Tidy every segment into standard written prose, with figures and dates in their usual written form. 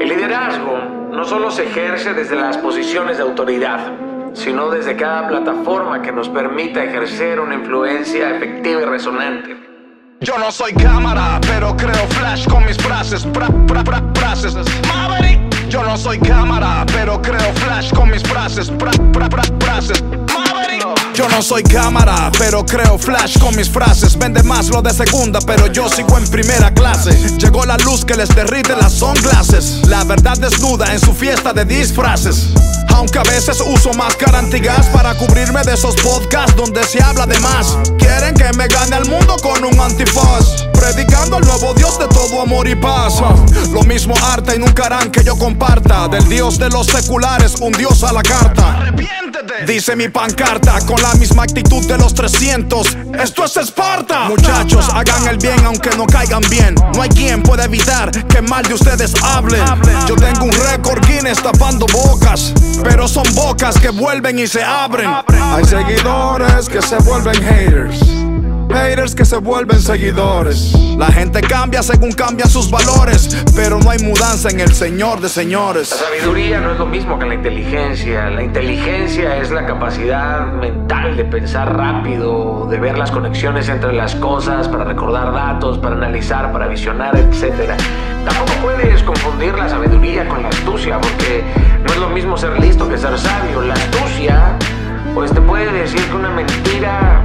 El liderazgo no solo se ejerce desde las posiciones de autoridad, sino desde cada plataforma que nos permita ejercer una influencia efectiva y resonante. Yo no soy cámara, pero creo flash con mis frases, frases. Maverick. Yo no soy cámara, pero creo flash con mis frases, frases. Maverick. Yo no soy cámara, pero creo flash con mis frases. Vende más lo de segunda, pero yo sigo en primera clase. Llegó la luz que les derrite las sunglasses. La verdad desnuda en su fiesta de disfraces. Aunque a veces uso máscara antigas para cubrirme de esos podcasts donde se habla de más. Quieren que me gane al mundo con un antifaz, predicando al nuevo Dios de todo amor y paz. Lo mismo arte y nunca harán que yo comparta del Dios de los seculares, un Dios a la carta. Arrepiéntete, dice mi pancarta, con la misma actitud de los 300. Esto es Esparta. Muchachos, hagan el bien aunque no caigan bien. No hay quien pueda evitar que mal de ustedes hablen. Yo tengo un récord Guinness tapando bocas, pero son bocas que vuelven y se abren. Hay seguidores que se vuelven haters, haters que se vuelven seguidores. La gente cambia según cambian sus valores, pero no hay mudanza en el Señor de señores. La sabiduría no es lo mismo que la inteligencia. La inteligencia es la capacidad mental de pensar rápido, de ver las conexiones entre las cosas, para recordar datos, para analizar, para visionar, etc. Tampoco puedes confundir la sabiduría con la astucia, porque no es lo mismo ser listo que ser sabio. La astucia, pues te puede decir que una mentira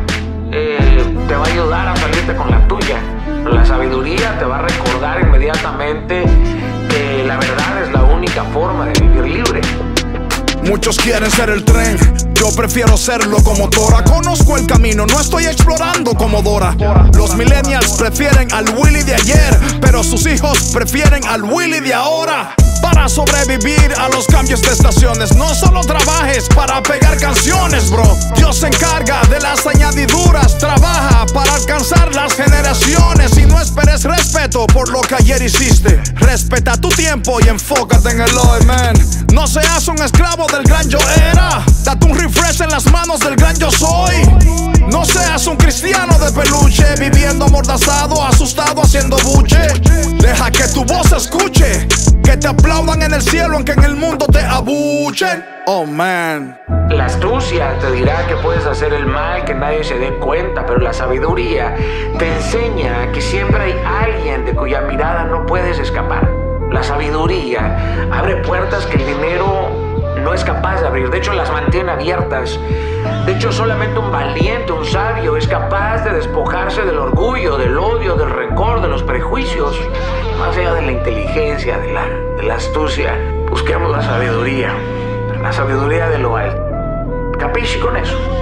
te va a ayudar a salirte con la tuya. La sabiduría te va a recordar inmediatamente que la verdad es la única forma de vivir libre. Muchos quieren ser el tren, yo prefiero ser locomotora. Conozco el camino, no estoy explorando como Dora. Los millennials prefieren al Willy de ayer, pero sus hijos prefieren al Willy de ahora. Para sobrevivir a los cambios de estaciones, no solo trabajes para pegar canciones, bro. Dios se encarga de las añadiduras, trabaja para alcanzar las generaciones. Y no esperes respeto por lo que ayer hiciste. Respeta tu tiempo y enfócate en el hoy, man. No seas un esclavo del gran yo era. Date un refresh en las manos del gran yo soy. No seas un cristiano de peluche, viviendo amordazado, asustado, haciendo buche. Deja que tu voz se escuche, que te aplaudan en el cielo aunque en el mundo te abuchen. Oh man. La astucia te dirá que puedes hacer el mal, que nadie se dé cuenta, pero la sabiduría te enseña que siempre hay alguien de cuya mirada no puedes escapar. La sabiduría abre puertas que el dinero no es capaz de abrir, de hecho las mantiene abiertas. De hecho, solamente un valiente, un sabio, es capaz de despojarse del orgullo, del odio, del rencor, de los prejuicios. Más allá de la inteligencia, de la astucia, busquemos la sabiduría de lo alto. ¿Capisci con eso?